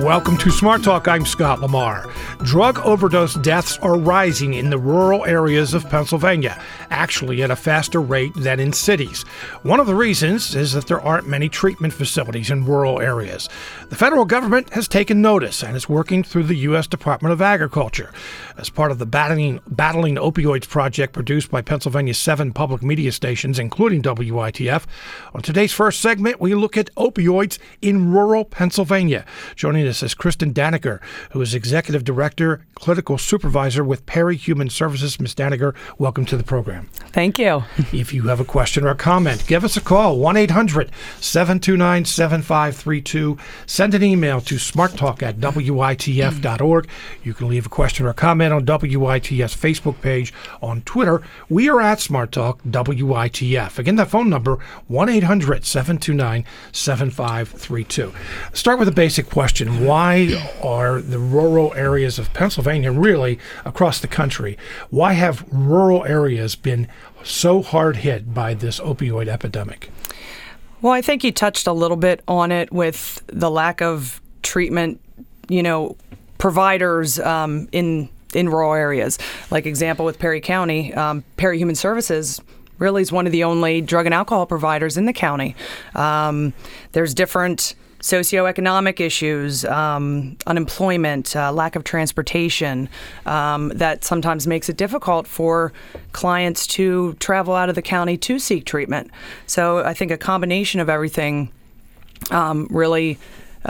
Welcome to Smart Talk. I'm Scott Lamar. Drug overdose deaths are rising in the rural areas of Pennsylvania, actually at a faster rate than in cities. One of the reasons is that there aren't many treatment facilities in rural areas. The federal government has taken notice and is working through the U.S. Department of Agriculture. As part of the Battling Opioids project produced by Pennsylvania's 7 public media stations, including WITF, on today's first segment, we look at opioids in rural Pennsylvania. Joining us is Kristen Daniger, who is Executive Director, Clinical Supervisor with Perry Human Services. Ms. Daniger, welcome to the program. Thank you. If you have a question or a comment, give us a call, 1-800-729-7532. Send an email to smarttalk@witf.org. You can leave a question or a comment on WITF's Facebook page. On Twitter, we are at Smart Talk WITF. Again, that phone number, 1-800-729-7532. Start with a basic question. Why are the rural areas of Pennsylvania, really across the country, why have rural areas been so hard hit by this opioid epidemic? Well, I think you touched a little bit on it with the lack of treatment, providers in rural areas. Like example with Perry County, Perry Human Services really is one of the only drug and alcohol providers in the county. There's different socioeconomic issues, unemployment, lack of transportation, that sometimes makes it difficult for clients to travel out of the county to seek treatment. So I think a combination of everything really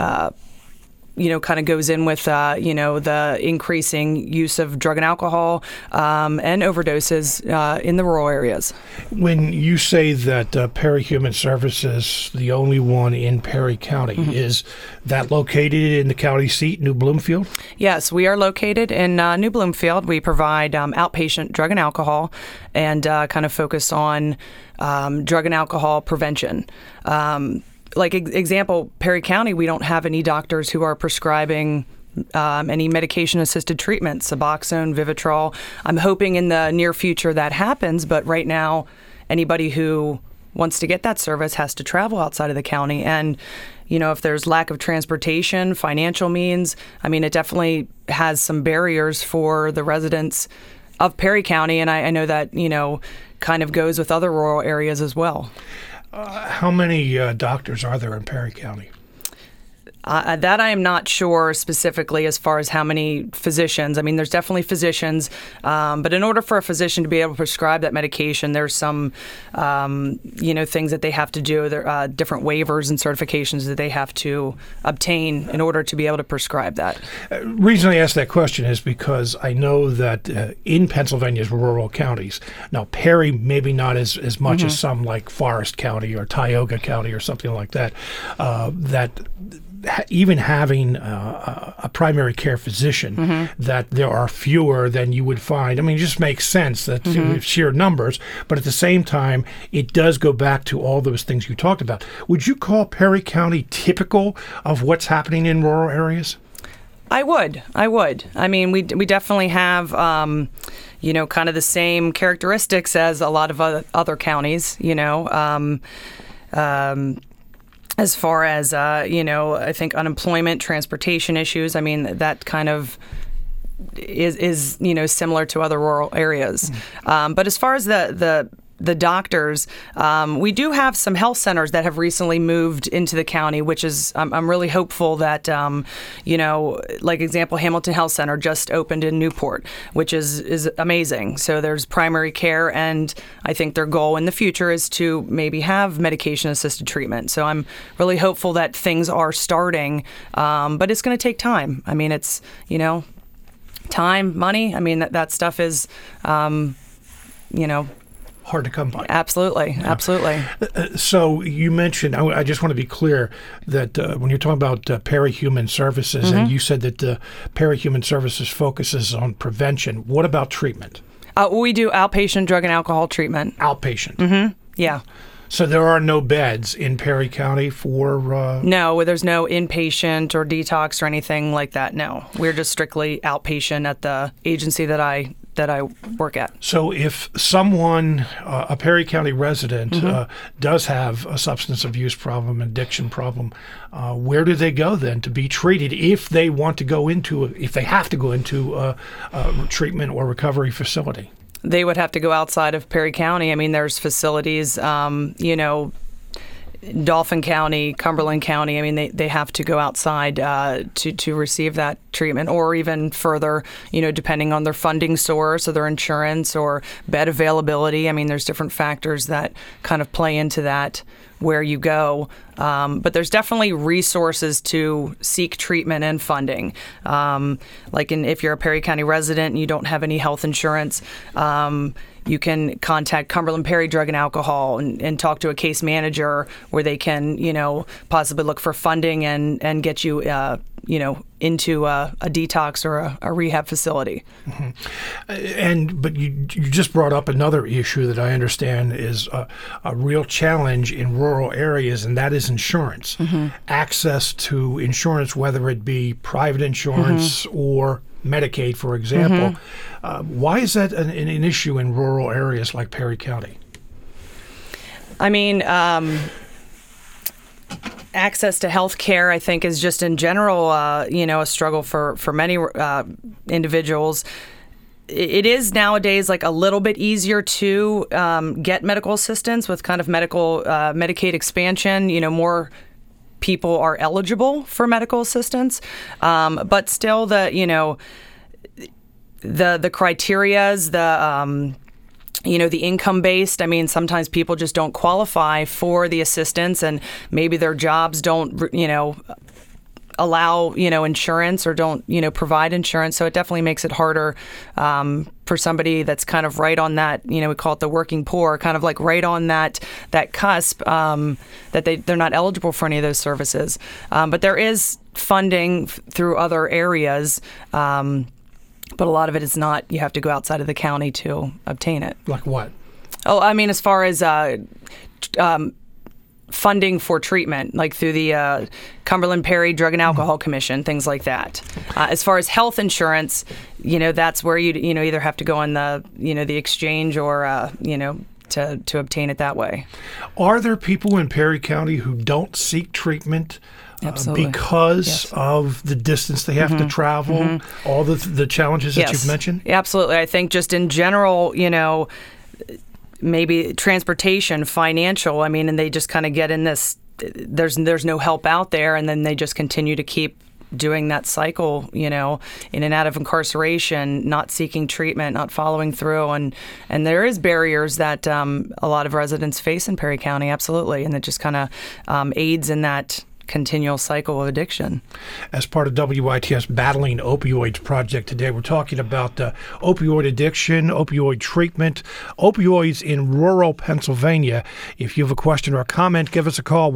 kind of goes in with, the increasing use of drug and alcohol and overdoses in the rural areas. When you say that Perry Human Services, the only one in Perry County, is that located in the county seat, New Bloomfield? Yes, we are located in New Bloomfield. We provide outpatient drug and alcohol and kind of focus on drug and alcohol prevention. Like example, Perry County, we don't have any doctors who are prescribing any medication-assisted treatments, Suboxone, Vivitrol. I'm hoping in the near future that happens, but right now, anybody who wants to get that service has to travel outside of the county. And, if there's lack of transportation, financial means, it definitely has some barriers for the residents of Perry County. And I know that, kind of goes with other rural areas as well. How many doctors are there in Perry County? That I am not sure specifically as far as how many physicians. There's definitely physicians, but in order for a physician to be able to prescribe that medication, there's some, things that they have to do. There are different waivers and certifications that they have to obtain in order to be able to prescribe that. Reason I ask that question is because I know that in Pennsylvania's rural counties, now Perry maybe not as much as some like Forest County or Tioga County or something like that, that even having a primary care physician, that there are fewer than you would find. It just makes sense that sheer numbers, but at the same time, it does go back to all those things you talked about. Would you call Perry County typical of what's happening in rural areas? I would. We definitely have, kind of the same characteristics as a lot of other counties, as far as, I think unemployment, transportation issues, that kind of is similar to other rural areas. But as far as the doctors, we do have some health centers that have recently moved into the county, which is, I'm really hopeful that, like example, Hamilton Health Center just opened in Newport, which is amazing. So there's primary care, and I think their goal in the future is to maybe have medication-assisted treatment. So I'm really hopeful that things are starting, but it's going to take time. It's, time, money. that stuff is, hard to come by. Absolutely. So you mentioned, I just want to be clear that when you're talking about Perry Human Services, and you said that Perry Human Services focuses on prevention, what about treatment? We do outpatient drug and alcohol treatment. Outpatient? Yeah. So there are no beds in Perry County for... No, there's no inpatient or detox or anything like that, no. We're just strictly outpatient at the agency that I that I work at. So if someone, a Perry County resident, does have a substance abuse problem, addiction problem, where do they go then to be treated if they want to go into, if they have to go into a treatment or recovery facility? They would have to go outside of Perry County. I mean, there's facilities, Dauphin County, Cumberland County. I mean, they have to go outside to receive that treatment, or even further, depending on their funding source or their insurance or bed availability. I mean, there's different factors that kind of play into that where you go. But there's definitely resources to seek treatment and funding. If you're a Perry County resident and you don't have any health insurance, you can contact Cumberland Perry Drug and Alcohol and talk to a case manager where they can, possibly look for funding and get you, into a detox or a rehab facility. But you just brought up another issue that I understand is a real challenge in rural areas, and that is insurance. Access to insurance, whether it be private insurance or Medicaid, for example. Why is that an issue in rural areas like Perry County? I mean, access to health care, I think, is just in general, a struggle for many individuals. It is nowadays like a little bit easier to get medical assistance with kind of Medicaid expansion. More people are eligible for medical assistance, but still the criterias, the income based. I mean, sometimes people just don't qualify for the assistance, and maybe their jobs don't, allow, insurance or don't, provide insurance. So it definitely makes it harder for somebody that's kind of right on that, we call it the working poor, kind of like right on that cusp, that they're not eligible for any of those services. But there is funding through other areas. But a lot of it is not. You have to go outside of the county to obtain it. Like what? Oh, I mean, as far as funding for treatment, like through the Cumberland Perry Drug and Alcohol Commission, things like that. As far as health insurance, that's where you either have to go on the the exchange or to obtain it that way. Are there people in Perry County who don't seek treatment? Because of the distance they have to travel, all the challenges that you've mentioned? Absolutely. I think just in general, maybe transportation, financial, and they just kind of get in this, there's no help out there, and then they just continue to keep doing that cycle, in and out of incarceration, not seeking treatment, not following through. And there is barriers that a lot of residents face in Perry County, absolutely. And it just kind of aids in that continual cycle of addiction. As part of WITF's Battling Opioids project today, we're talking about opioid addiction, opioid treatment, opioids in rural Pennsylvania. If you have a question or a comment, give us a call,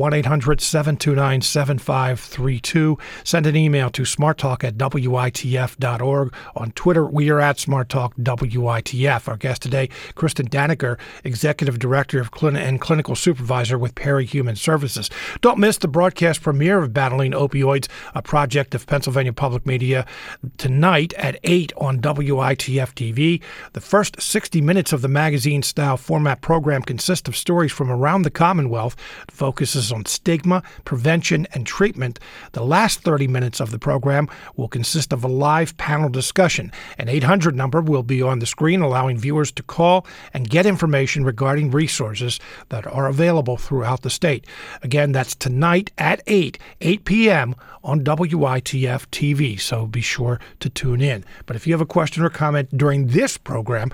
1-800-729-7532. Send an email to smarttalk@witf.org. On Twitter, we are at smarttalkwitf. Our guest today, Kristen Danaker, Executive Director of and Clinical Supervisor with Perry Human Services. Don't miss the broadcast premiere of Battling Opioids, a project of Pennsylvania Public Media, tonight at 8 on WITF TV. The first 60 minutes of the magazine-style format program consists of stories from around the Commonwealth. It focuses on stigma, prevention, and treatment. The last 30 minutes of the program will consist of a live panel discussion. An 800 number will be on the screen, allowing viewers to call and get information regarding resources that are available throughout the state. Again, that's tonight at 8 p.m. on WITF TV, so be sure to tune in. But if you have a question or comment during this program,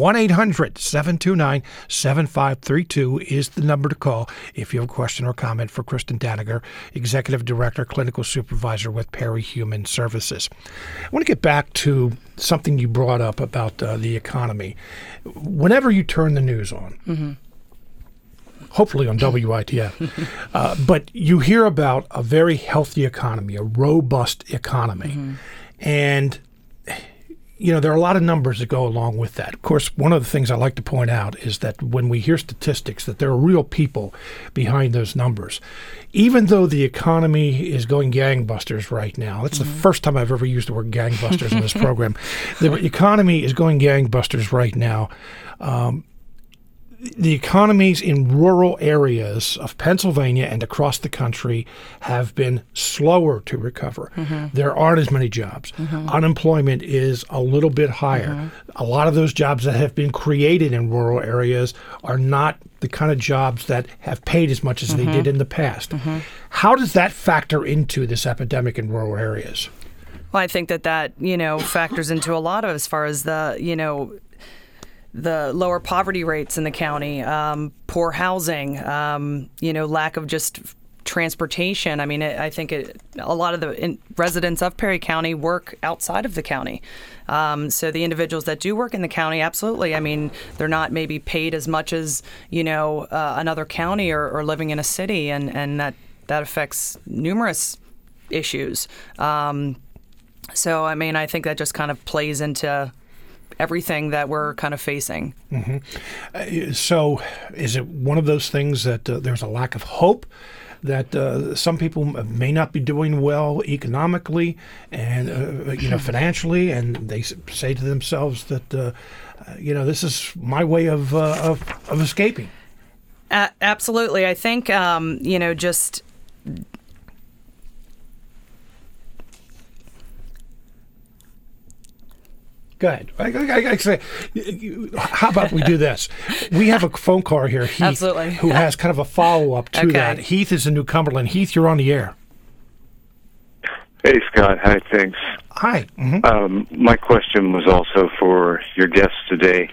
1-800-729-7532 is the number to call if you have a question or comment for Kristen Danaker, Executive Director, Clinical Supervisor with Perry Human Services. I want to get back to something you brought up about the economy. Whenever you turn the news on, hopefully on WITF. But you hear about a very healthy economy, a robust economy. And there are a lot of numbers that go along with that. Of course, one of the things I like to point out is that when we hear statistics, that there are real people behind those numbers. Even though the economy is going gangbusters right now, that's the first time I've ever used the word gangbusters in this program. The economy is going gangbusters right now. The economies in rural areas of Pennsylvania and across the country have been slower to recover. There aren't as many jobs. Unemployment is a little bit higher. A lot of those jobs that have been created in rural areas are not the kind of jobs that have paid as much as they did in the past. How does that factor into this epidemic in rural areas? Well, I think that factors into a lot of as far as the lower poverty rates in the county, poor housing, lack of just transportation. I mean, I think a lot of the residents of Perry County work outside of the county. So the individuals that do work in the county, absolutely. I mean, they're not maybe paid as much as, another county or living in a city, and that affects numerous issues. So, I mean, I think that just kind of plays into everything that we're kind of facing. So is it one of those things that there's a lack of hope, that some people may not be doing well economically and financially, and they say to themselves that this is my way of escaping? Absolutely. I think just go ahead. I say, how about we do this? We have a phone caller here, Heath, absolutely, who has kind of a follow-up to that. Heath is in New Cumberland. Heath, you're on the air. Hey, Scott. Hi, thanks. Hi. My question was also for your guest today.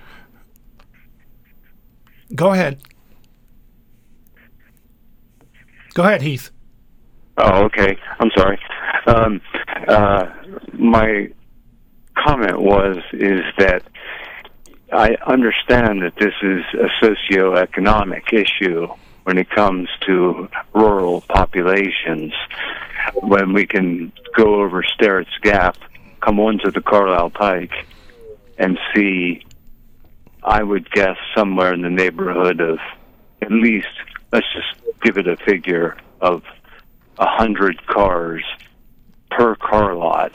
Go ahead. Go ahead, Heath. Oh, okay. I'm sorry. My comment is that I understand that this is a socioeconomic issue when it comes to rural populations. When we can go over Sterrett's Gap, come onto the Carlisle Pike, and see, I would guess, somewhere in the neighborhood of at least, let's just give it a figure of 100 cars per car lot.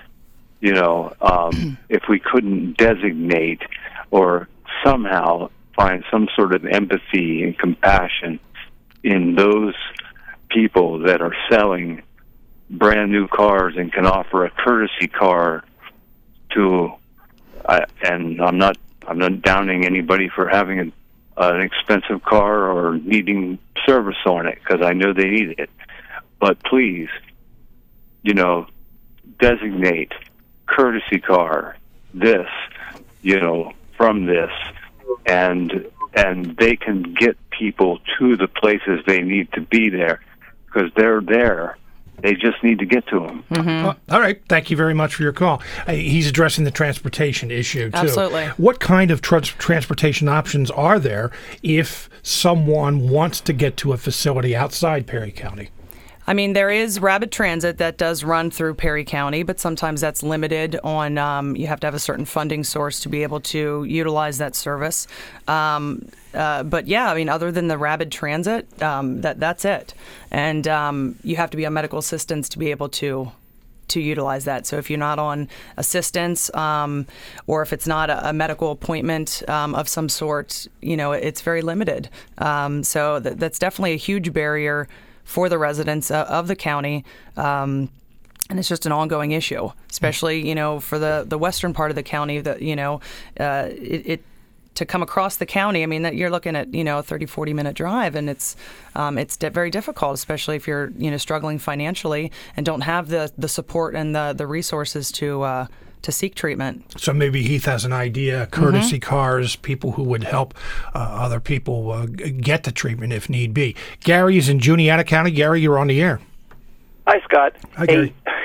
If we couldn't designate or somehow find some sort of empathy and compassion in those people that are selling brand new cars and can offer a courtesy car to, and I'm not downing anybody for having an expensive car or needing service on it, because I know they need it. But please, designate courtesy car this, from this, and they can get people to the places they need to be there, because they're there. They just need to get to them. All right. Thank you very much for your call. He's addressing the transportation issue, too. Absolutely. What kind of transportation options are there if someone wants to get to a facility outside Perry County? I mean, there is Rapid Transit that does run through Perry County, but sometimes that's limited on, you have to have a certain funding source to be able to utilize that service. But yeah, I mean, other than the Rapid Transit, that's it. And you have to be on medical assistance to be able to utilize that. So if you're not on assistance, or if it's not a medical appointment of some sort, it's very limited. So that's definitely a huge barrier for the residents of the county, and it's just an ongoing issue, especially for the western part of the county. That it to come across the county. I mean, that you're looking at a 30-40 minute drive, and it's very difficult, especially if you're struggling financially and don't have the support and the resources to seek treatment. So maybe Heath has an idea, courtesy cars, people who would help other people get the treatment if need be. Gary is in Juniata County. Gary, you're on the air. Hi, Scott. Hi, Gary. Hey,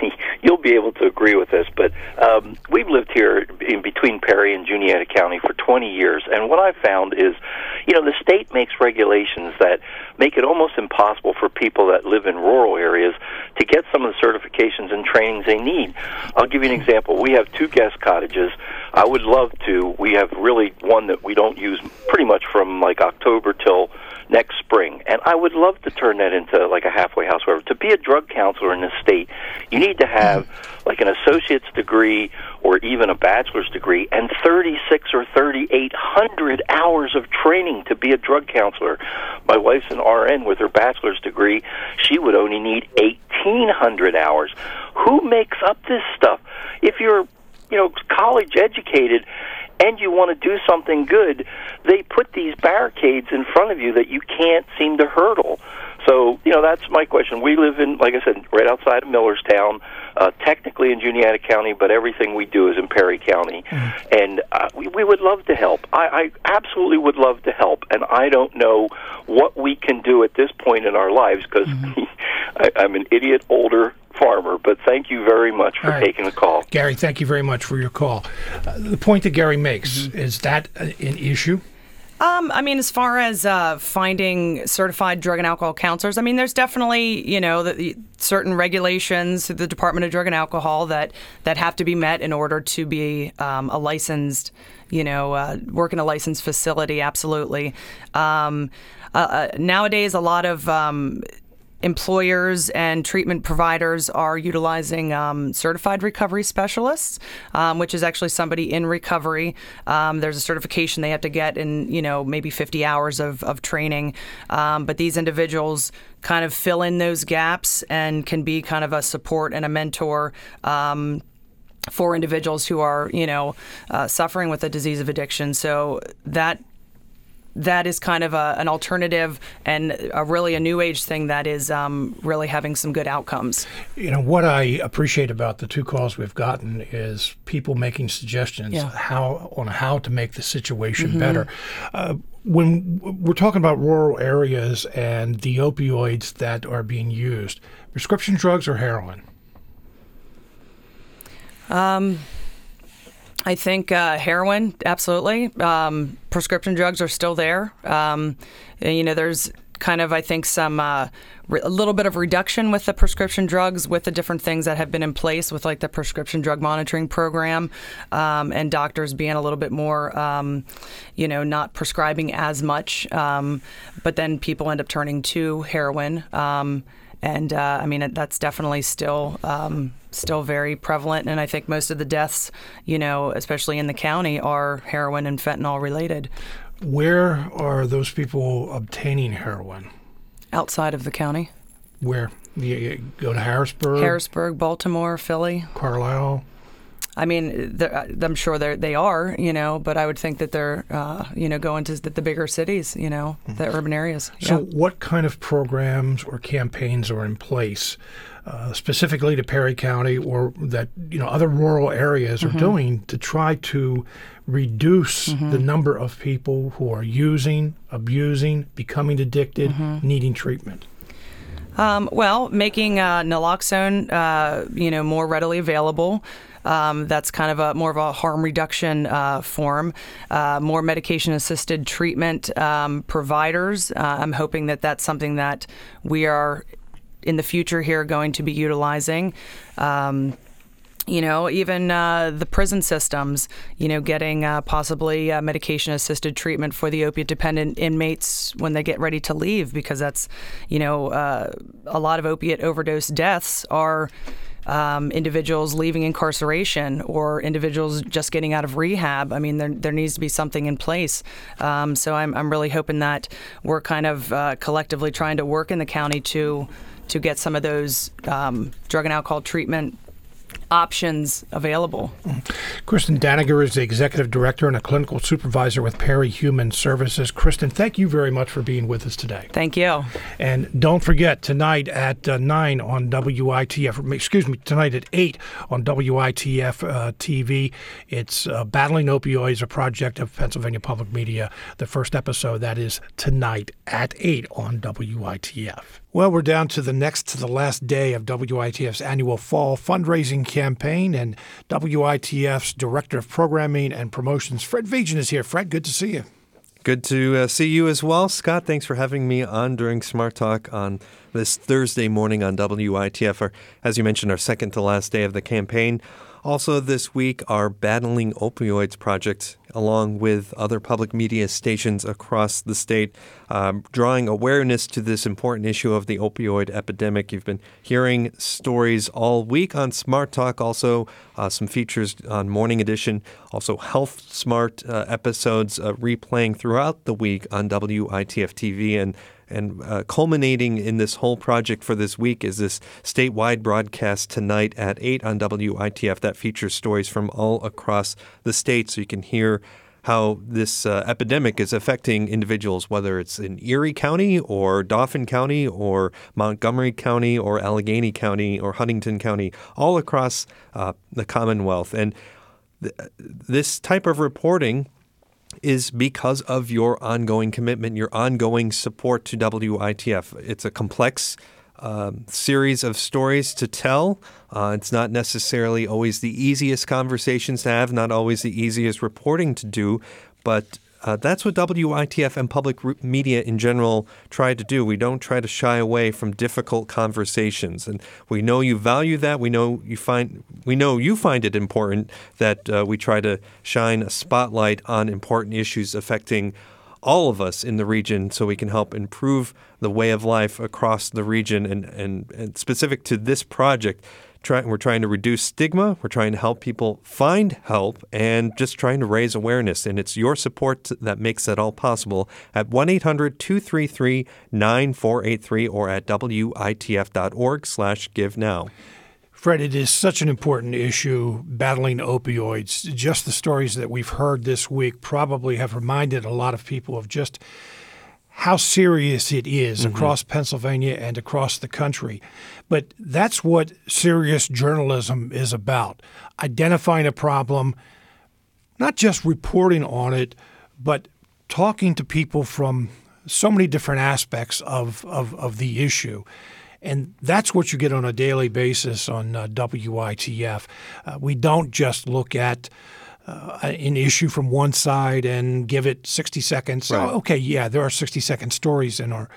you'll be able to agree with this, but we've lived here in between Perry and Juniata County for 20 years, and what I've found is, the state makes regulations that make it almost impossible for people that live in rural areas to get some of the certifications and trainings they need. I'll give you an example. We have 2 guest cottages. I would love to. We have really one that we don't use pretty much from like October till next spring, and I would love to turn that into like a halfway house. Wherever to be a drug counselor in this state, you need to have like an associate's degree or even a bachelor's degree and 36 or 3,800 hours of training to be a drug counselor. My wife's an RN with her bachelor's degree. She would only need 1,800 hours. Who makes up this stuff? If you're, college educated and you want to do something good, they put these barricades in front of you that you can't seem to hurdle. So, that's my question. We live in, like I said, right outside of Millerstown, technically in Juniata County, but everything we do is in Perry County. And we would love to help. I absolutely would love to help, and I don't know what we can do at this point in our lives because I'm an idiot older farmer, but thank you very much for taking the call. Gary, thank you very much for your call. The point that Gary makes, is that an issue? As far as finding certified drug and alcohol counselors, there's definitely, certain regulations through the Department of Drug and Alcohol that have to be met in order to be a licensed, work in a licensed facility, absolutely. Nowadays, a lot of employers and treatment providers are utilizing certified recovery specialists, which is actually somebody in recovery. There's a certification they have to get in, maybe 50 hours of training. But these individuals kind of fill in those gaps and can be kind of a support and a mentor for individuals who are, suffering with the disease of addiction. So that is kind of an alternative and really a new age thing that is really having some good outcomes. What I appreciate about the 2 calls we've gotten is people making suggestions how to make the situation better. When we're talking about rural areas and the opioids that are being used, prescription drugs or heroin? I think heroin, absolutely. Prescription drugs are still there. There's kind of, I think, some a little bit of reduction with the prescription drugs with the different things that have been in place with like the prescription drug monitoring program and doctors being a little bit more, not prescribing as much. But then people end up turning to heroin. That's definitely still very prevalent, and I think most of the deaths, especially in the county, are heroin and fentanyl related. Where are those people obtaining heroin? Outside of the county. Where? You go to Harrisburg? Harrisburg, Baltimore, Philly. Carlisle? I'm sure they are, but I would think that they're, going to the bigger cities, the urban areas. So what kind of programs or campaigns are in place specifically to Perry County or that, other rural areas are doing to try to reduce the number of people who are using, abusing, becoming addicted, needing treatment? Making naloxone, more readily available. That's kind of more of a harm reduction form. More medication-assisted treatment providers. I'm hoping that that's something that we are in the future here going to be utilizing. Even the prison systems, getting possibly medication-assisted treatment for the opiate-dependent inmates when they get ready to leave, because that's, a lot of opiate overdose deaths are individuals leaving incarceration or individuals just getting out of rehab. There needs to be something in place. So I'm really hoping that we're kind of collectively trying to work in the county to get some of those drug and alcohol treatment options available. Kristen Daniger is the Executive Director and a Clinical Supervisor with Perry Human Services. Kristen, thank you very much for being with us today. Thank you. And don't forget, tonight at 9 on tonight at 8 on WITF TV, it's Battling Opioids, a project of Pennsylvania Public Media. The first episode, that is tonight at 8 on WITF. Well, we're down to the last day of WITF's annual fall fundraising campaign, and WITF's Director of Programming and Promotions, Fred Vigen, is here. Fred, good to see you. Good to see you as well. Scott, thanks for having me on during Smart Talk on this Thursday morning on WITF, as you mentioned, our second to last day of the campaign. Also this week, our Battling Opioids project, along with other public media stations across the state, drawing awareness to this important issue of the opioid epidemic. You've been hearing stories all week on Smart Talk, also some features on Morning Edition, also Health Smart episodes replaying throughout the week on WITF TV. And culminating in this whole project for this week is this statewide broadcast tonight at 8 on WITF that features stories from all across the state, so you can hear how this epidemic is affecting individuals, whether it's in Erie County or Dauphin County or Montgomery County or Allegheny County or Huntington County, all across the Commonwealth. And this type of reporting is because of your ongoing commitment, your ongoing support to WITF. It's a complex series of stories to tell. It's not necessarily always the easiest conversations to have, not always the easiest reporting to do, but that's what WITF and public media in general try to do. We don't try to shy away from difficult conversations, and we know you value that. We know you find it important that we try to shine a spotlight on important issues affecting all of us in the region, so we can help improve the way of life across the region. And specific to this project, we're trying to reduce stigma, we're trying to help people find help, and just trying to raise awareness. And it's your support that makes that all possible at 1-800-233-9483 or at WITF.org/GiveNow. Fred, it is such an important issue, battling opioids. Just the stories that we've heard this week probably have reminded a lot of people of just how serious it is across Pennsylvania and across the country. But that's what serious journalism is about, identifying a problem, not just reporting on it, but talking to people from so many different aspects of the issue. And that's what you get on a daily basis on WITF. We don't just look at an issue from one side and give it 60 seconds. Right. Oh, okay, yeah, there are 60-second stories in our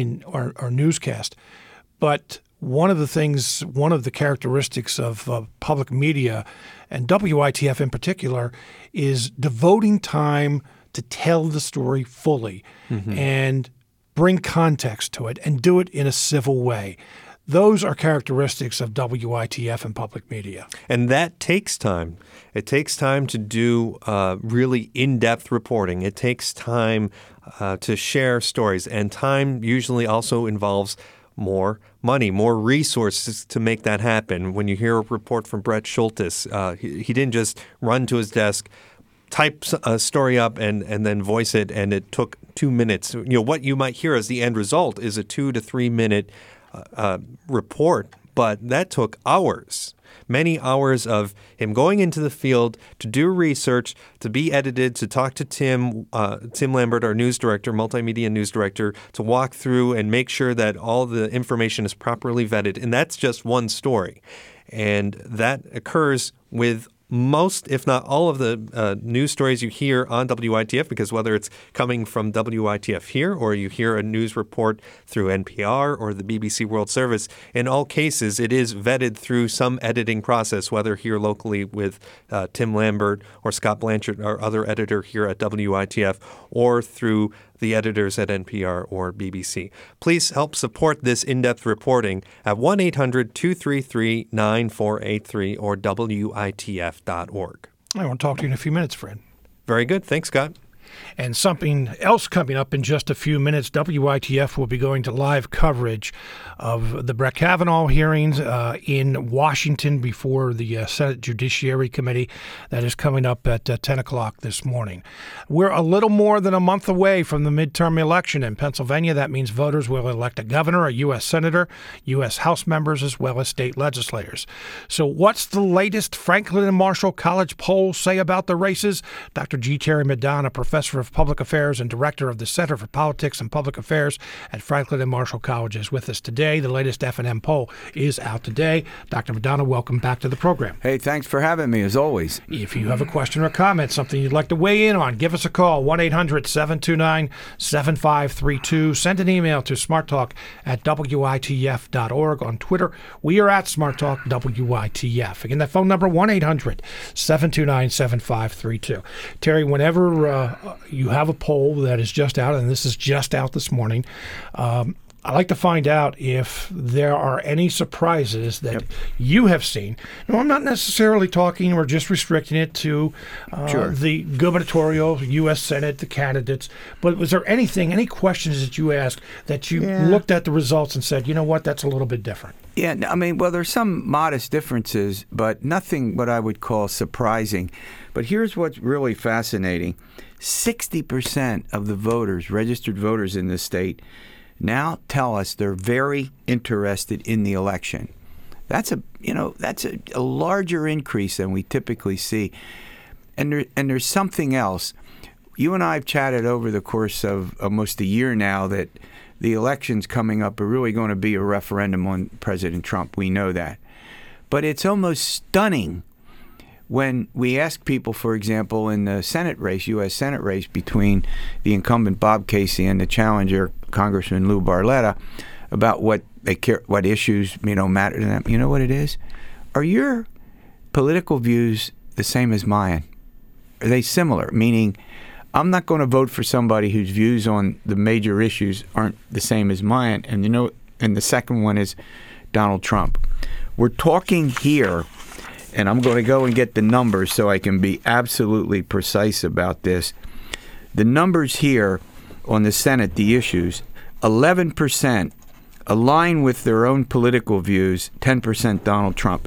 newscast. But one of the characteristics of public media, and WITF in particular, is devoting time to tell the story fully and bring context to it and do it in a civil way. Those are characteristics of WITF and public media. And that takes time. It takes time to do really in-depth reporting. It takes time to share stories. And time usually also involves more money, more resources to make that happen. When you hear a report from Brett Schultes, he didn't just run to his desk, type a story up and then voice it, and it took 2 minutes. What you might hear as the end result is a 2 to 3 minute report, but that took hours, many hours of him going into the field to do research, to be edited, to talk to Tim Lambert, our news director, multimedia news director, to walk through and make sure that all the information is properly vetted. And that's just one story. And that occurs with most, if not all, of the news stories you hear on WITF, because whether it's coming from WITF here or you hear a news report through NPR or the BBC World Service, in all cases it is vetted through some editing process, whether here locally with Tim Lambert or Scott Blanchard, our other editor here at WITF, or through the editors at NPR or BBC. Please help support this in-depth reporting at 1-800-233-9483 or WITF.org. I want to talk to you in a few minutes, Fred. Very good. Thanks, Scott. And something else coming up in just a few minutes, WITF will be going to live coverage of the Brett Kavanaugh hearings in Washington before the Senate Judiciary Committee that is coming up at 10 o'clock this morning. We're a little more than a month away from the midterm election in Pennsylvania. That means voters will elect a governor, a U.S. senator, U.S. House members, as well as state legislators. So what's the latest Franklin and Marshall College polls say about the races? Dr. G. Terry Madonna, professor of public affairs and director of the Center for Politics and Public Affairs at Franklin and Marshall College, is with us today. The latest F&M poll is out today. Dr. Madonna, welcome back to the program. Hey, thanks for having me, as always. If you have a question or comment, something you'd like to weigh in on, give us a call, 1-800-729-7532. Send an email to smarttalk@witf.org. On Twitter, we are at smarttalkwitf. Again, that phone number, 1-800-729-7532. Terry, whenever you have a poll that is just out, and this is just out this morning, I'd like to find out if there are any surprises that you have seen. No, I'm not necessarily talking or just restricting it to the gubernatorial, U.S. Senate, the candidates, but was there anything, any questions that you asked that you looked at the results and said, you know what, that's a little bit different? Yeah, I mean, well, there's some modest differences, but nothing what I would call surprising. But here's what's really fascinating. 60% of the voters, registered voters in this state, now tell us they're very interested in the election. That's a larger increase than we typically see. And there's something else. You and I have chatted over the course of almost a year now that the elections coming up are really going to be a referendum on President Trump. We know that. But it's almost stunning when we ask people, for example, in the Senate race, U.S. Senate race between the incumbent Bob Casey and the challenger Congressman Lou Barletta, about what they care, what issues matter to them. You know what it is? Are your political views the same as mine? Are they similar? Meaning, I'm not going to vote for somebody whose views on the major issues aren't the same as mine. And and the second one is Donald Trump. We're talking here. And I'm going to go and get the numbers so I can be absolutely precise about this. The numbers here on the Senate, the issues, 11% align with their own political views, 10% Donald Trump.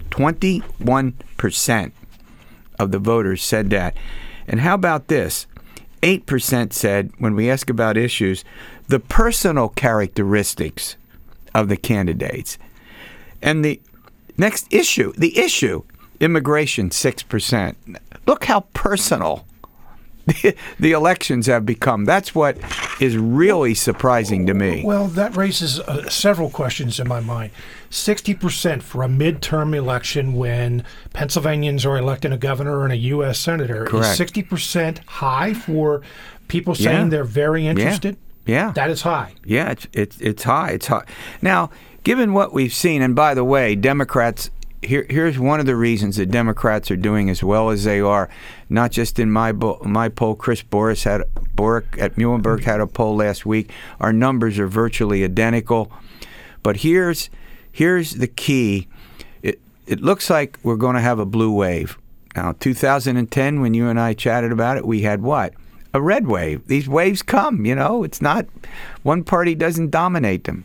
21% of the voters said that. And how about this? 8% said, when we ask about issues, the personal characteristics of the candidates. And the next issue, immigration, 6%. Look how personal the elections have become. That's what is really surprising to me. Well, that raises several questions in my mind. 60% for a midterm election when Pennsylvanians are electing a governor and a U.S. senator. Correct. Is 60% high for people saying they're very interested? Yeah. That is high. Yeah, it's high. It's high. Now, given what we've seen, and by the way, Democrats, here's one of the reasons the Democrats are doing as well as they are, not just in my poll. Chris Boric at Muhlenberg had a poll last week. Our numbers are virtually identical. But here's the key. It looks like we're going to have a blue wave. Now, 2010, when you and I chatted about it, we had what? A red wave. These waves come, It's not, one party doesn't dominate them.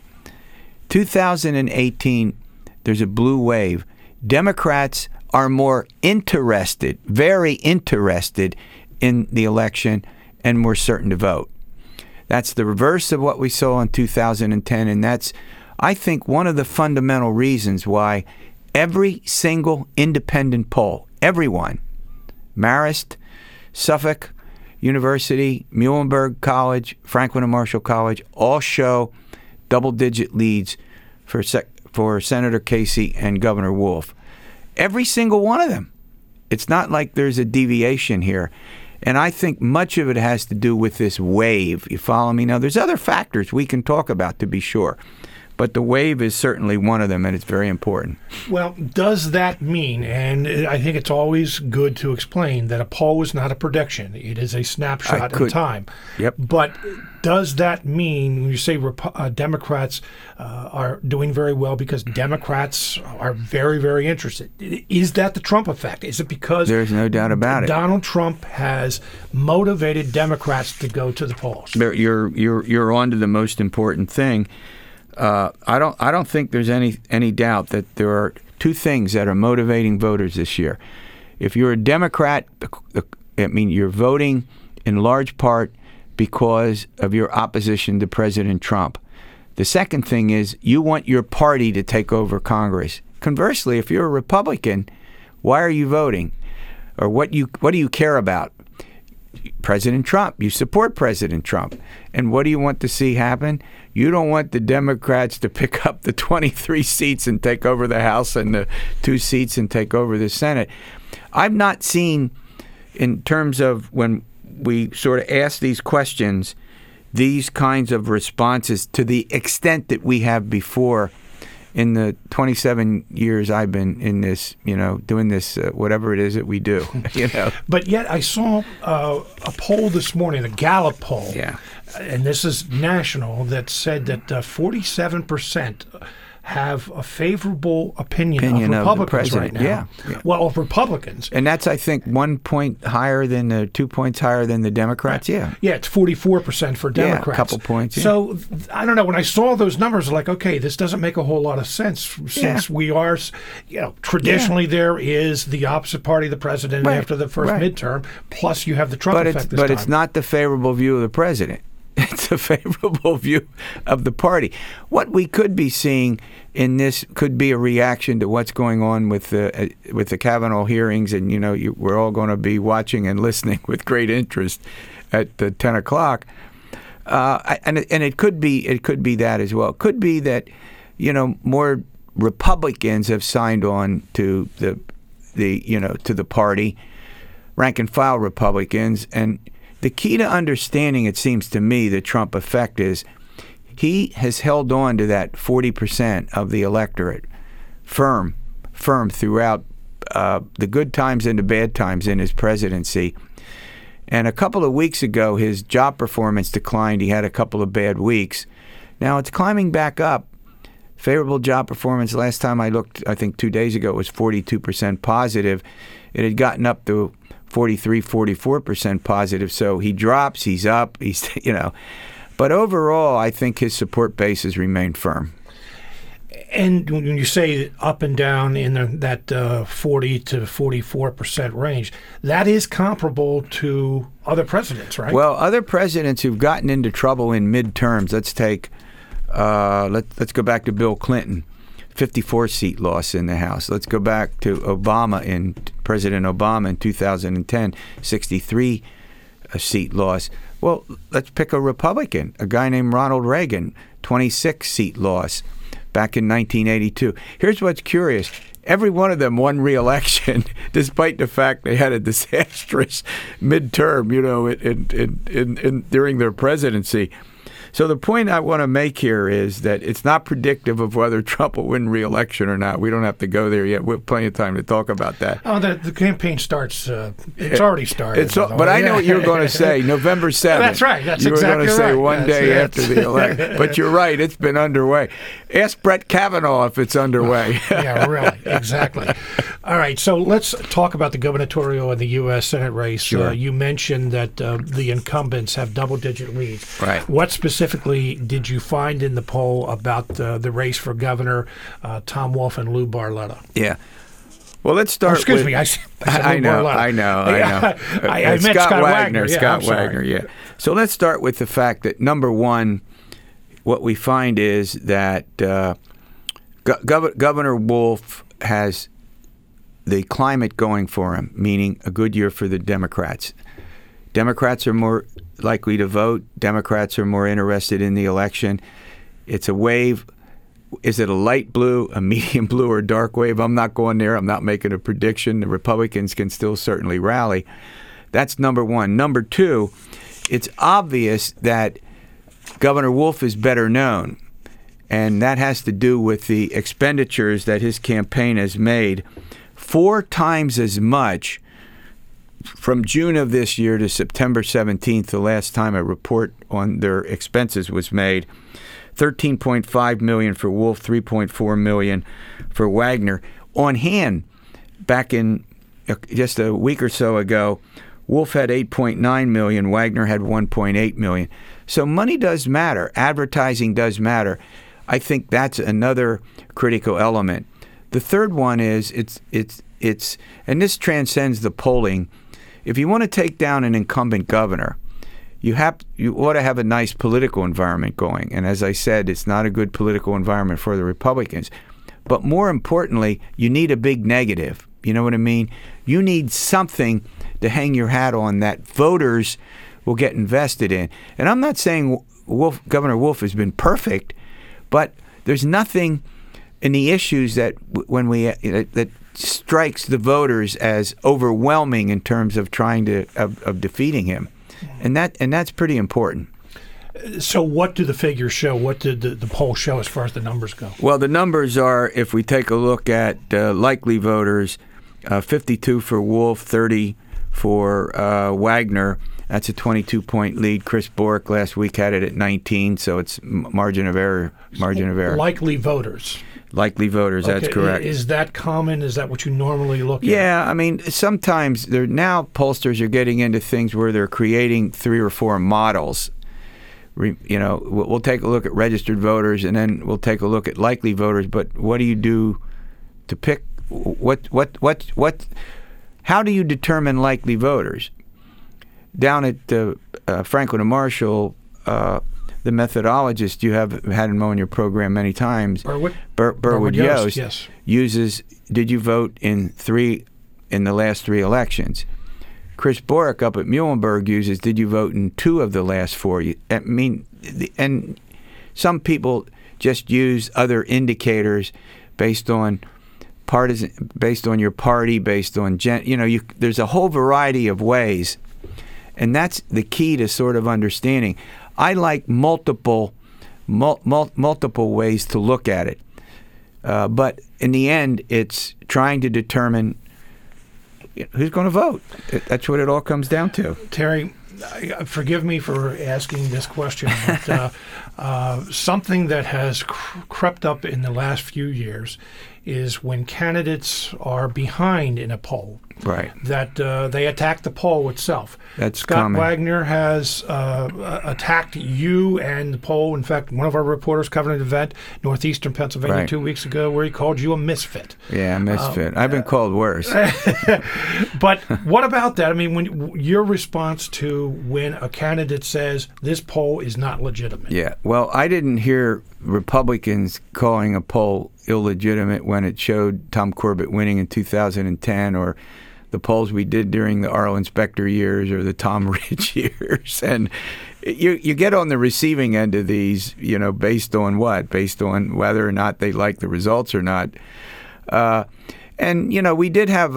2018, there's a blue wave. Democrats are more interested, very interested in the election and more certain to vote. That's the reverse of what we saw in 2010, and that's, I think, one of the fundamental reasons why every single independent poll, everyone, Marist, Suffolk University, Muhlenberg College, Franklin and Marshall College, all show double-digit leads for Senator Casey and Governor Wolf. Every single one of them. It's not like there's a deviation here. And I think much of it has to do with this wave. You follow me? Now, there's other factors we can talk about, to be sure. But the wave is certainly one of them, and it's very important. Well, does that mean, and I think it's always good to explain, that a poll is not a prediction. It is a snapshot in time. Yep. But does that mean, when you say Democrats are doing very well because Democrats are very, very interested, is that the Trump effect? Is it because there's no doubt about it, Donald Trump has motivated Democrats to go to the polls? You're on to the most important thing. I don't think there's any doubt that there are two things that are motivating voters this year. If you're a Democrat, I mean, you're voting in large part because of your opposition to President Trump. The second thing is you want your party to take over Congress. Conversely, if you're a Republican, why are you voting? Or what do you care about? President Trump. You support President Trump. And what do you want to see happen? You don't want the Democrats to pick up the 23 seats and take over the House and the 2 seats and take over the Senate. I've not seen, in terms of when we sort of ask these questions, these kinds of responses to the extent that we have before in the 27 years I've been in this, doing this, whatever it is that we do, But yet I saw a poll this morning, a Gallup poll, and this is national, that said that 47% have a favorable opinion of Republicans right now. Yeah. Well, of Republicans. And that's, I think, 1 point higher than 2 points higher than the Democrats. Right. Yeah, it's 44% for Democrats. Yeah, a couple points. Yeah. So, I don't know, when I saw those numbers, I'm like, okay, this doesn't make a whole lot of sense since we are, traditionally there is the opposite party of the president after the first midterm, plus you have the Trump effect this time. But it's not the favorable view of the president. It's a favorable view of the party. What we could be seeing in this could be a reaction to what's going on with the Kavanaugh hearings, and we're all going to be watching and listening with great interest at 10 o'clock. And it could be that as well. It could be that more Republicans have signed on to to the party, rank and file Republicans. And the key to understanding, it seems to me, the Trump effect is he has held on to that 40% of the electorate firm throughout the good times and the bad times in his presidency. And a couple of weeks ago, his job performance declined. He had a couple of bad weeks. Now it's climbing back up. Favorable job performance, last time I looked, I think 2 days ago, was 42% positive. It had gotten up to 43, 44% positive. So he drops, he's up, But overall, I think his support base has remained firm. And when you say up and down in that 40 to 44% range, that is comparable to other presidents, right? Well, other presidents who've gotten into trouble in midterms, let's take, let's go back to Bill Clinton, 54-seat loss in the House. Let's go back to President Obama in 2010, 63-seat loss. Well, let's pick a Republican, a guy named Ronald Reagan, 26-seat loss back in 1982. Here's what's curious. Every one of them won re-election, despite the fact they had a disastrous midterm, during their presidency. So the point I want to make here is that it's not predictive of whether Trump will win re-election or not. We don't have to go there yet. We have plenty of time to talk about that. Oh, the campaign starts. It's already started. But I know what you're going to say. November 7th. That's right. That's exactly right. You were going to say one day after the election. But you're right. It's been underway. Ask Brett Kavanaugh if it's underway. Yeah, really. Exactly. All right. So let's talk about the gubernatorial and the U.S. Senate race. Sure. You mentioned that the incumbents have double-digit leads. Right. What specifically did you find in the poll about the race for governor, Tom Wolf and Lou Barletta? Yeah. Well, let's start. Excuse me, I said I know. I meant Scott Wagner. Yeah, Scott Wagner. Yeah. So let's start with the fact that number one, what we find is that Governor Wolf has the climate going for him, meaning a good year for the Democrats. Democrats are more likely to vote. Democrats are more interested in the election. It's a wave. Is it a light blue, a medium blue, or a dark wave? I'm not going there. I'm not making a prediction. The Republicans can still certainly rally. That's number one. Number two, it's obvious that Governor Wolf is better known, and that has to do with the expenditures that his campaign has made. 4 times as much from June of this year to September 17th, the last time a report on their expenses was made. $13.5 million for Wolf, $3.4 million for Wagner. On hand, back in just a week or so ago, Wolf had $8.9 million, Wagner had $1.8 million. So money does matter. Advertising does matter. I think that's another critical element. The third one is it's and this transcends the polling. If you want to take down an incumbent governor, you ought to have a nice political environment going. And as I said, it's not a good political environment for the Republicans. But more importantly, you need a big negative. You know what I mean? You need something to hang your hat on that voters will get invested in. And I'm not saying Governor Wolf has been perfect, but there's nothing in the issues that that strikes the voters as overwhelming in terms of trying to of defeating him, and that's pretty important. So what do the figures show? What did the poll show as far as the numbers go? Well, the numbers are, if we take a look at likely voters, 52 for Wolf, 30 for Wagner. That's a 22-point lead. Chris Boric last week had it at 19, so it's margin of error. Likely voters. Likely voters, okay. That's correct. Is that common? Is that what you normally look at? Yeah, I mean, sometimes now pollsters are getting into things where they're creating 3 or 4 models. You know, we'll take a look at registered voters, and then we'll take a look at likely voters. But what do you do to pick what? How do you determine likely voters? Down at Franklin and Marshall, the methodologist you have had him on your program many times, Burwood Yost, yes, uses, did you vote in the last 3 elections? Chris Boric up at Muhlenberg uses, did you vote in 2 of the last 4? I mean, and some people just use other indicators based on based on your party, based on there's a whole variety of ways. And that's the key to sort of understanding. I like multiple ways to look at it. But in the end, it's trying to determine who's going to vote. That's what it all comes down to. Terry, forgive me for asking this question, but something that has crept up in the last few years is when candidates are behind in a poll. Right. That they attack the poll itself. That's Scott common. Wagner has attacked you and the poll. In fact, one of our reporters covered an event, Northeastern Pennsylvania, right, 2 weeks ago, where he called you a misfit. Yeah, a misfit. I've been called worse. But what about that? I mean, when your response to when a candidate says this poll is not legitimate? Yeah. Well, I didn't hear Republicans calling a poll illegitimate when it showed Tom Corbett winning in 2010, or the polls we did during the Arlen Specter years or the Tom Ridge years. And you get on the receiving end of these, based on what? Based on whether or not they like the results or not. And we did have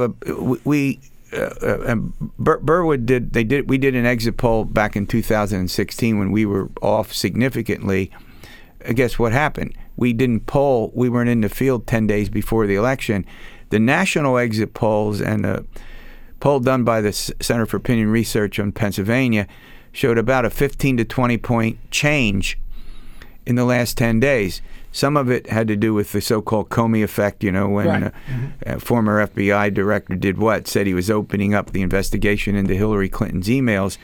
Burwood did. We did an exit poll back in 2016 when we were off significantly. Guess what happened? We didn't poll. We weren't in the field 10 days before the election. The national exit polls and a poll done by the Center for Opinion Research on Pennsylvania showed about a 15 to 20 point change in the last 10 days. Some of it had to do with the so-called Comey effect, when right, a former FBI director did what? Said he was opening up the investigation into Hillary Clinton's emails.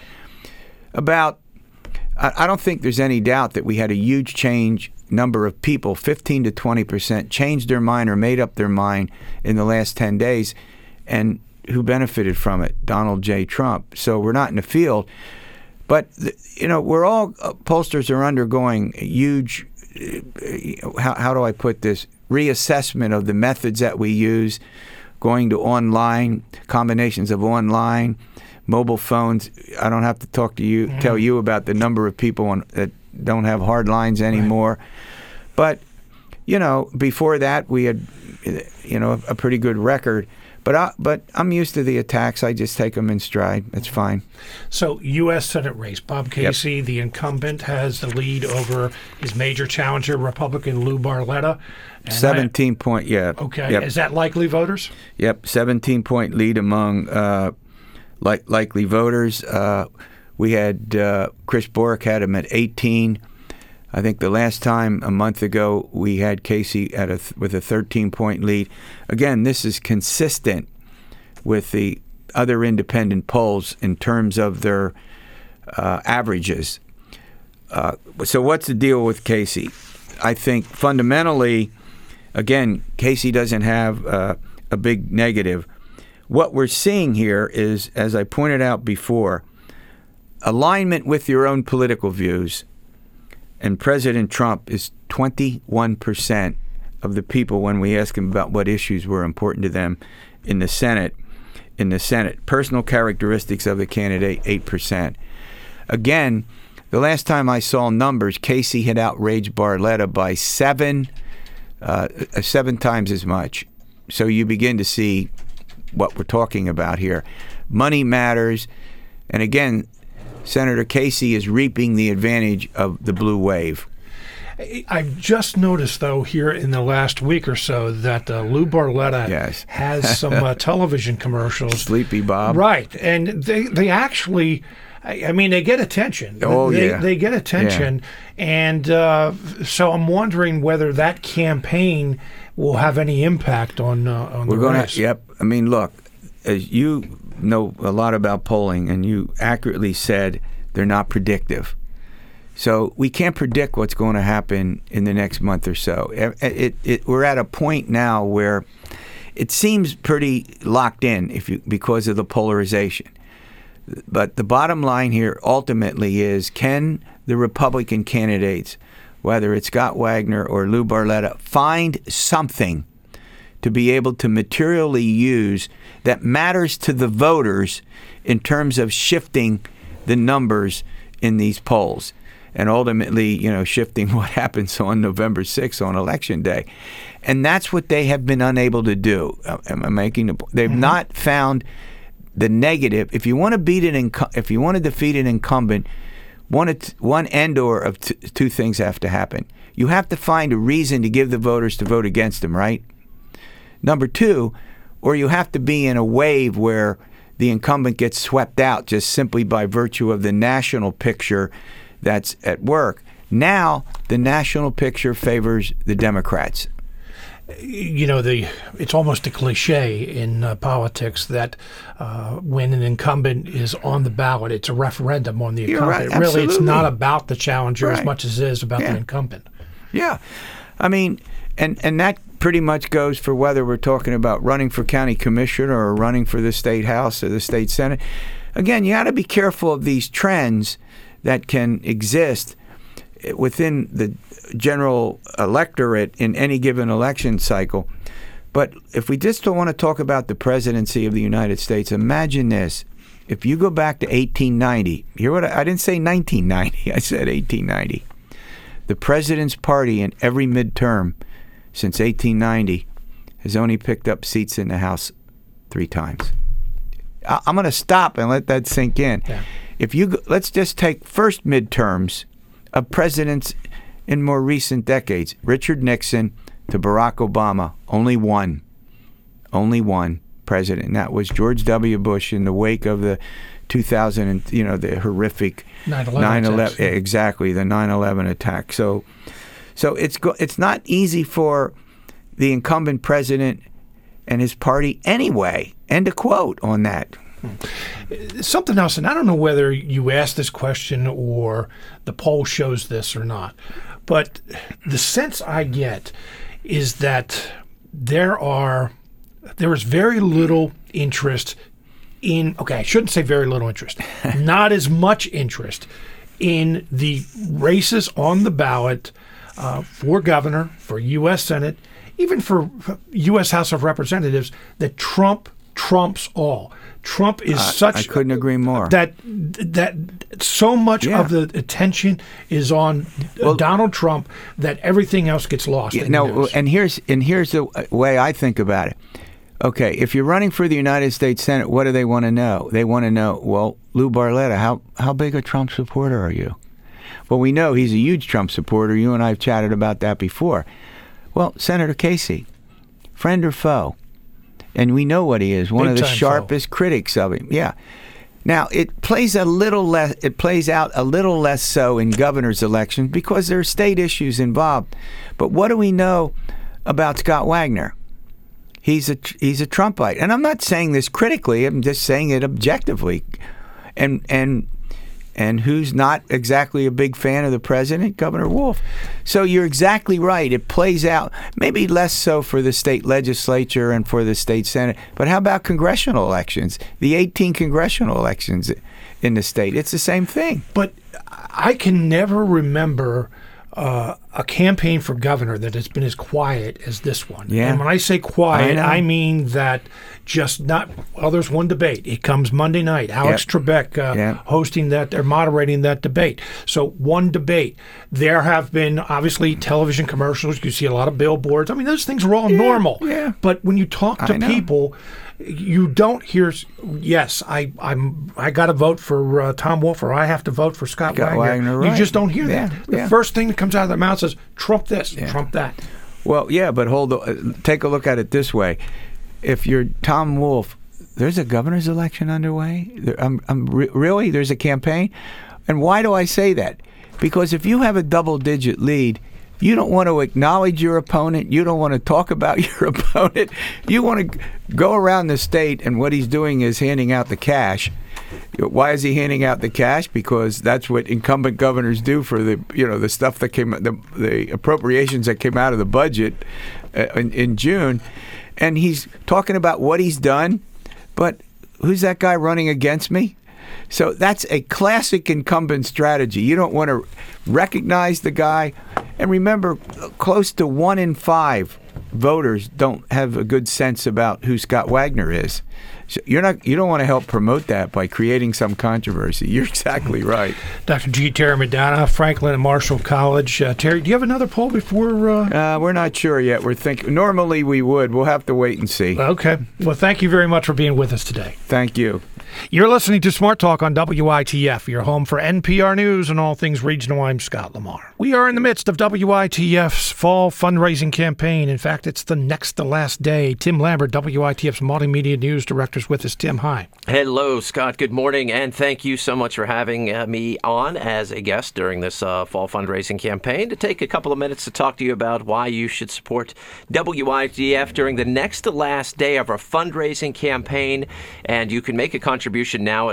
I don't think there's any doubt that we had a huge number of people, 15 to 20%, changed their mind or made up their mind in the last 10 days. And who benefited from it? Donald J. Trump. So we're not in the field. But, we're all, pollsters are undergoing a huge, how do I put this, reassessment of the methods that we use, going to online, combinations of online, mobile phones. I don't have to tell you about the number of people that don't have hard lines anymore. Right. But, before that we had, a pretty good record. But I'm used to the attacks. I just take them in stride. It's fine. So, U.S. Senate race. Bob Casey, yep, the incumbent, has the lead over his major challenger, Republican Lou Barletta. 17-point, yeah. Okay. Yep. Is that likely voters? Yep, 17-point lead among likely voters. We had Chris Boric had him at 18. I think the last time, a month ago, we had Casey with a 13-point lead. Again, this is consistent with the other independent polls in terms of their averages. So what's the deal with Casey? I think fundamentally, again, Casey doesn't have a big negative. What we're seeing here is, as I pointed out before, alignment with your own political views. And President Trump is 21% of the people when we ask him about what issues were important to them in the Senate. Personal characteristics of the candidate, 8%. Again, the last time I saw numbers, Casey had outraged Barletta by seven times as much. So you begin to see what we're talking about here. Money matters. And again, Senator Casey is reaping the advantage of the blue wave. I've just noticed, though, here in the last week or so that Lou Barletta has some television commercials. Sleepy Bob. Right. And they actually, I mean, they get attention. They get attention. Yeah. And so I'm wondering whether that campaign will have any impact on the race. Yep. I mean, look, as you know a lot about polling, and you accurately said they're not predictive. So we can't predict what's going to happen in the next month or so. We're at a point now where it seems pretty locked in because of the polarization. But the bottom line here ultimately is, can the Republican candidates, whether it's Scott Wagner or Lou Barletta, find something to be able to materially use that matters to the voters in terms of shifting the numbers in these polls? And ultimately, shifting what happens on November 6th on Election Day. And that's what they have been unable to do. Am I making the point? They've not found the negative. If you want to defeat an incumbent, one end or of two things have to happen. You have to find a reason to give the voters to vote against them, right? Number two, or you have to be in a wave where the incumbent gets swept out just simply by virtue of the national picture that's at work. Now, the national picture favors the Democrats. It's almost a cliche in politics that when an incumbent is on the ballot, it's a referendum on the incumbent. Right, really, it's not about the challenger as much as it is about the incumbent. Yeah. I mean, and that pretty much goes for whether we're talking about running for county commissioner or running for the state house or the state senate. Again, you got to be careful of these trends that can exist within the general electorate in any given election cycle. But if we just don't want to talk about the presidency of the United States, imagine this. If you go back to 1890, hear what I didn't say 1990, I said 1890. The president's party in every midterm since 1890 has only picked up seats in the House 3 times. I'm going to stop and let that sink in. Yeah. Let's just take first midterms of presidents in more recent decades. Richard Nixon to Barack Obama, only one president, and that was George W. Bush in the wake of the 2000, the horrific 9/11, exactly, the 9/11 attack. So it's not easy for the incumbent president and his party anyway. End of quote on that. Something else, and I don't know whether you asked this question or the poll shows this or not, but the sense I get is that there is very little interest in, I shouldn't say very little interest, not as much interest in the races on the ballot for governor, for U.S. Senate, even for U.S. House of Representatives, that Trump trumps all. Trump is I couldn't agree more. That so much of the attention is on Donald Trump that everything else gets lost. And here's the way I think about it. Okay, if you're running for the United States Senate, what do they want to know? They want to know, well, Lou Barletta, how big a Trump supporter are you? Well, we know he's a huge Trump supporter. You and I have chatted about that before. Well, Senator Casey, friend or foe? And we know what he is, one of the sharpest critics of him. Yeah. Now, it plays out a little less so in governor's elections because there are state issues involved. But what do we know about Scott Wagner? He's a Trumpite. And I'm not saying this critically, I'm just saying it objectively. And And who's not exactly a big fan of the president? Governor Wolf. So you're exactly right. It plays out, maybe less so for the state legislature and for the state senate. But how about congressional elections? The 18 congressional elections in the state. It's the same thing. But I can never remember a campaign for governor that has been as quiet as this one. Yeah. And when I say quiet, I mean that just not, well, there's one debate. It comes Monday night. Alex Trebek hosting that, or moderating that debate. So one debate. There have been, obviously, television commercials. You see a lot of billboards. I mean, those things are all normal. Yeah. But when you talk to people, you don't hear, yes, I got to vote for Tom Wolf, or I have to vote for Scott Wagner. Right. You just don't hear that. Yeah. The first thing that comes out of their mouth is Trump this, Trump that. Well, yeah, but take a look at it this way. If you're Tom Wolf, there's a governor's election underway. Really? There's a campaign? And why do I say that? Because if you have a double-digit lead, you don't want to acknowledge your opponent. You don't want to talk about your opponent. You want to go around the state, and what he's doing is handing out the cash. Why is he handing out the cash? Because that's what incumbent governors do for the stuff that came, the appropriations that came out of the budget in June. And he's talking about what he's done, but who's that guy running against me? So that's a classic incumbent strategy. You don't want to recognize the guy. And remember, close to 1 in 5 voters don't have a good sense about who Scott Wagner is. So you don't want to help promote that by creating some controversy. You're exactly right. Dr. G. Terry McDonough, Franklin and Marshall College. Terry, do you have another poll before? We're not sure yet. We're thinking. Normally we would. We'll have to wait and see. Okay. Well, thank you very much for being with us today. Thank you. You're listening to Smart Talk on WITF, your home for NPR News and all things regional. I'm Scott Lamar. We are in the midst of WITF's fall fundraising campaign. In fact, it's the next to last day. Tim Lambert, WITF's multimedia news director, is with us. Tim, hi. Hello, Scott. Good morning, and thank you so much for having me on as a guest during this fall fundraising campaign to take a couple of minutes to talk to you about why you should support WITF during the next to last day of our fundraising campaign. And you can make a contribution now at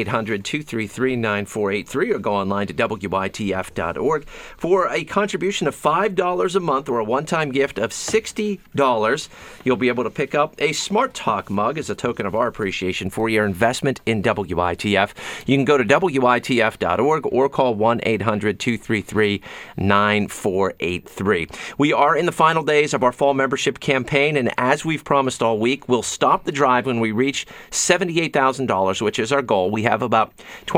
1-800-233-9483 or go online to WITF.org. For a contribution of $5 a month or a one-time gift of $60, you'll be able to pick up a Smart Talk mug as a token of our appreciation for your investment in WITF. You can go to WITF.org or call 1-800-233-9483. We are in the final days of our fall membership campaign, and as we've promised all week, we'll stop the drive when we reach $78,000, which is our goal. We have about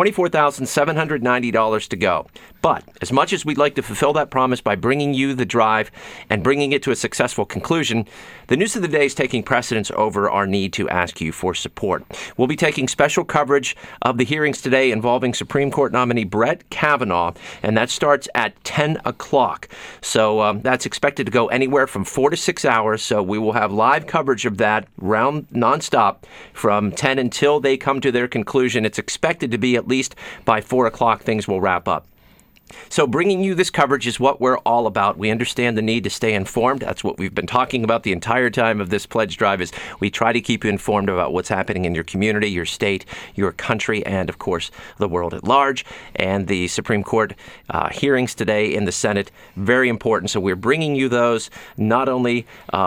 $24,790 to go. But as much as we'd like to fulfill that promise by bringing you the drive and bringing it to a successful conclusion, the news of the day is taking precedence over our need to ask you for support. We'll be taking special coverage of the hearings today involving Supreme Court nominee Brett Kavanaugh, and that starts at 10 o'clock. So that's expected to go anywhere from 4 to 6 hours. So we will have live coverage of that round nonstop from 10 until they come to their conclusion. It's expected to be at least by 4 o'clock things will wrap up. So bringing you this coverage is what we're all about. We understand the need to stay informed. That's what we've been talking about the entire time of this pledge drive, is we try to keep you informed about what's happening in your community, your state, your country, and, of course, the world at large. And the Supreme Court hearings today in the Senate, very important. So we're bringing you those, not only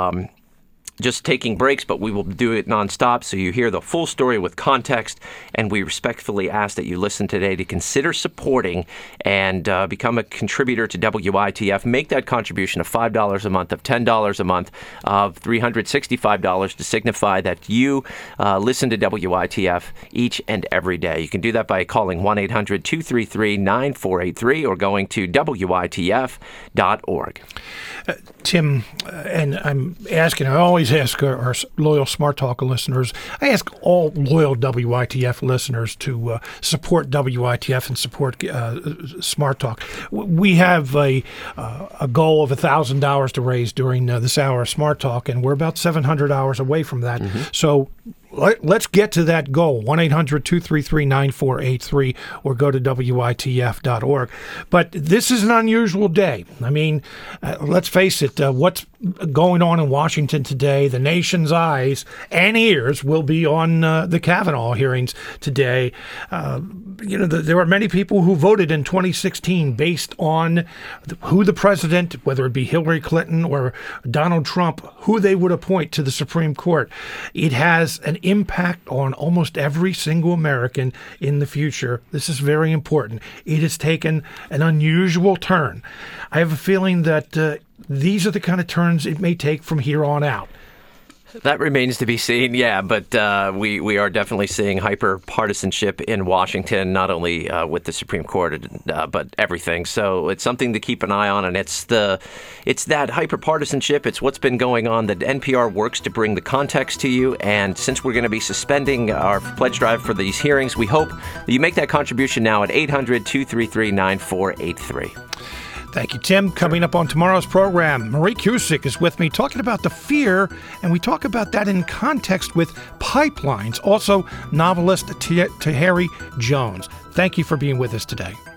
just taking breaks, but we will do it nonstop so you hear the full story with context. And we respectfully ask that you listen today to consider supporting and become a contributor to WITF. Make that contribution of $5 a month, of $10 a month, of $365 to signify that you listen to WITF each and every day. You can do that by calling 1-800-233-9483 or going to WITF.org. Tim, and I'm asking, I always ask our loyal Smart Talk listeners, I ask all loyal WITF listeners to support WITF and support Smart Talk. We have a goal of $1,000 to raise during this hour of Smart Talk, and we're about 700 hours away from that. Mm-hmm. So let's get to that goal, 1-800-233-9483, or go to WITF.org. But this is an unusual day. I mean, let's face it, what's going on in Washington today. The nation's eyes and ears will be on the Kavanaugh hearings today. There were many people who voted in 2016 based on who the president, whether it be Hillary Clinton or Donald Trump, who they would appoint to the Supreme Court. It has an impact on almost every single American in the future. This is very important. It has taken an unusual turn. I have a feeling that these are the kind of turns it may take from here on out. That remains to be seen, yeah, but we are definitely seeing hyper-partisanship in Washington, not only with the Supreme Court, but everything. So it's something to keep an eye on, and it's that hyper-partisanship, it's what's been going on that NPR works to bring the context to you, and since we're going to be suspending our pledge drive for these hearings, we hope that you make that contribution now at 800-233-9483. Thank you, Tim. Coming up on tomorrow's program, Marie Cusick is with me talking about the fear, and we talk about that in context with pipelines. Also, novelist Tahari Jones. Thank you for being with us today.